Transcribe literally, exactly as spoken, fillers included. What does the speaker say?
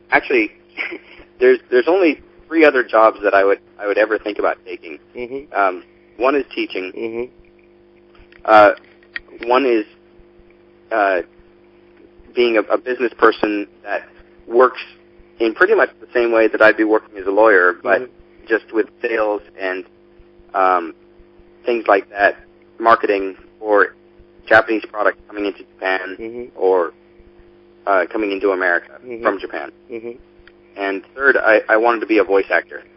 actually, there's there's only three other jobs that I would I would ever think about taking. Mm-hmm. Um, one is teaching. Mm-hmm. Uh, one is uh, being a, a business person that works in pretty much the same way that I'd be working as a lawyer, but mm-hmm. just with sales and um, things like that, marketing for Japanese products coming into Japan mm-hmm. or uh, coming into America mm-hmm. from Japan. Mm-hmm. And third, I, I wanted to be a voice actor.